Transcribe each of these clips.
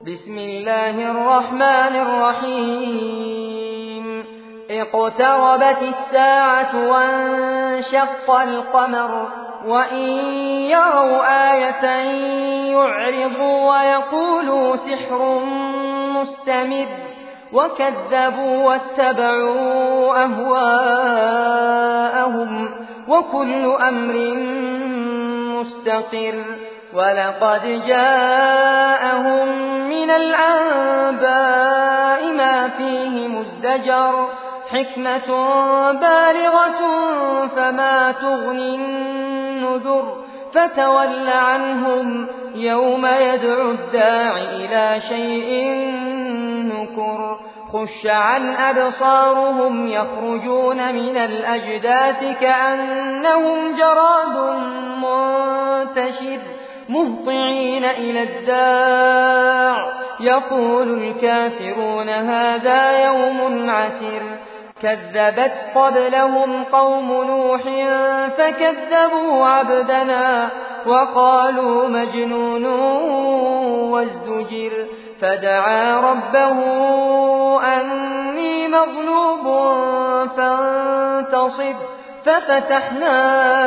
بسم الله الرحمن الرحيم اقتربت الساعة وانشق القمر وإن يروا آية يعرضوا ويقولوا سحر مستمر وكذبوا واتبعوا أهواءهم وكل أمر مستقر ولقد جاءهم من الأنباء ما فيه مزدجر حكمة بالغة فما تغني النذر فتول عنهم يوم يدعو الداع إلى شيء نكر خش عن أبصارهم يخرجون من الأجداث كأنهم جراد منتشر مهطعين إلى الداع يقول الكافرون هذا يوم عسر كذبت قبلهم قوم نوح فكذبوا عبدنا وقالوا مجنون وازدجر فدعا ربه أني مغلوب فانتصر ففتحنا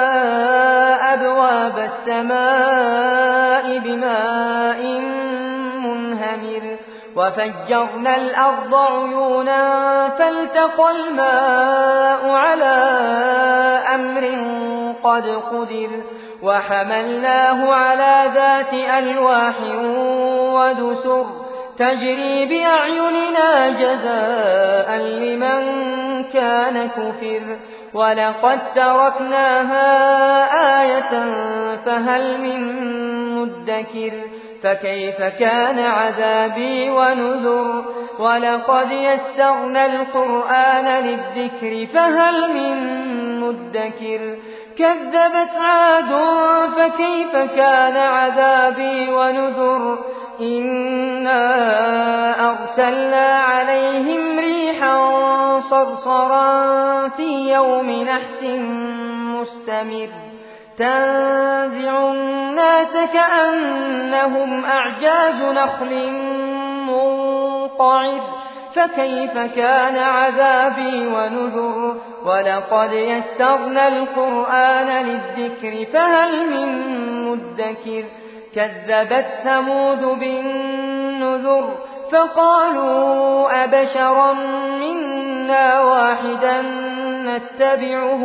أبواب السماء بماء منهمر وفجرنا الأرض عيونا فالتقى الماء على أمر قد قدر وحملناه على ذات ألواح ودسر تجري بأعيننا جزاء لمن كان كفر ولقد تركناها آية فهل من مدكر فكيف كان عذابي ونذر ولقد يسرنا القرآن للذكر فهل من مدكر كذبت عاد فكيف كان عذابي ونذر إنا أرسلنا عليهم ريحا صرصرا في يوم نحس مستمر تنزع الناس كأنهم أعجاز نخل منقعر فكيف كان عذابي ونذر ولقد يسرنا القرآن للذكر فهل من مدكر كذبت ثمود بالنذر فقالوا أبشرا منا واحدا نتبعه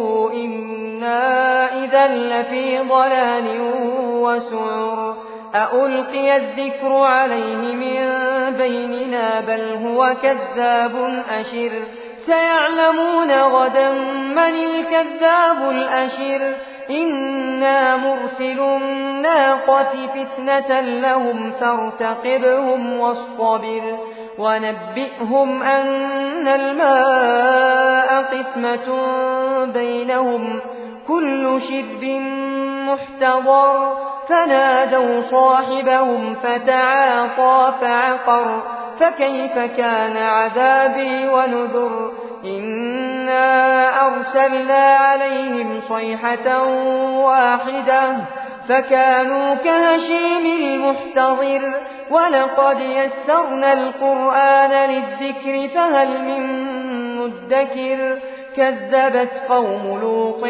إنا إذا لفي ضلال وسعر أألقي الذكر عليه من بيننا بل هو كذاب أشر سيعلمون غدا من الكذاب الأشر إنا مرسل الناقة فتنة لهم فارتقبهم واصطبر ونبئهم أن الماء قسمة بينهم كل شرب محتضر فنادوا صاحبهم فتعاطى فعقر فكيف كان عذابي ونذر إنا أرسلنا عليهم صيحة واحدة فكانوا كهشيم المحتضر ولقد يسرنا القرآن للذكر فهل من مدكر كذبت قوم لوط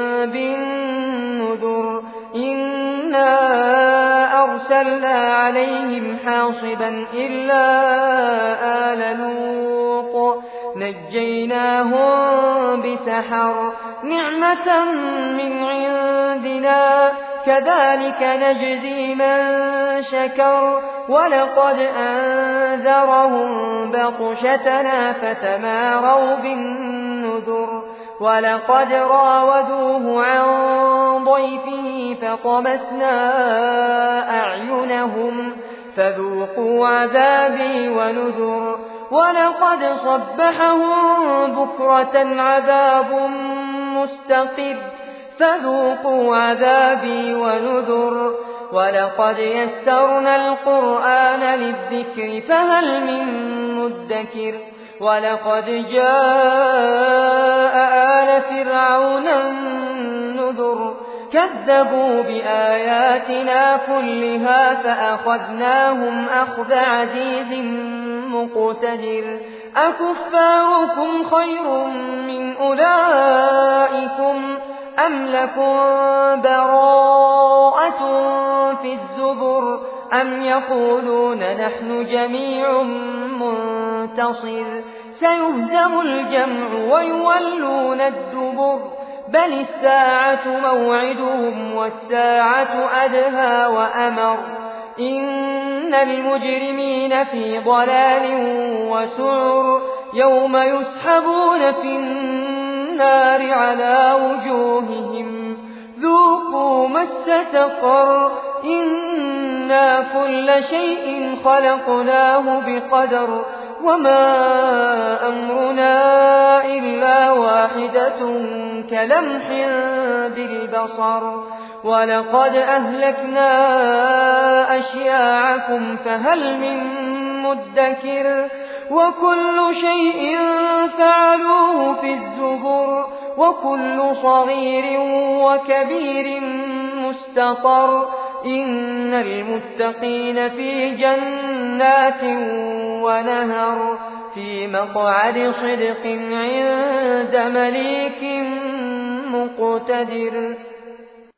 بالنذر إنا أرسلنا عليهم حاصبا إلا آل لوط نجيناهم بسحر نعمة من عندنا كذلك نجزي من شكر ولقد أنذرهم بطشتنا فتماروا بالنذر ولقد راودوه عن ضيفه فطمسنا أعينهم فذوقوا عذابي ونذر ولقد صبحهم بكرة عذاب مستقر فذوقوا عذابي ونذر ولقد يسرنا القرآن للذكر فهل من مدكر ولقد جاء آل فرعون النذر كذبوا بآياتنا كلها فأخذناهم أخذ عزيز مقتدر أكفاركم خير من أولئكم أم لكم براءة في الزبر أم يقولون نحن جميع منتصر سيهزم الجمع ويولون الدبر بل الساعة موعدهم والساعة أدهى وأمر إن المجرمين في ضلال وسعر يوم يسحبون في النار على وجوههم ذوقوا مس سقر إنا كل شيء خلقناه بقدر وما أمرنا إلا واحدة كلمح بالبصر ولقد أهلكنا أشياعكم فهل من مدكر وكل شيء فعلوه في الزبر وكل صغير وكبير مستقر إن المتقين في جنات ونهر في مقعد صدق عند مليك مقتدر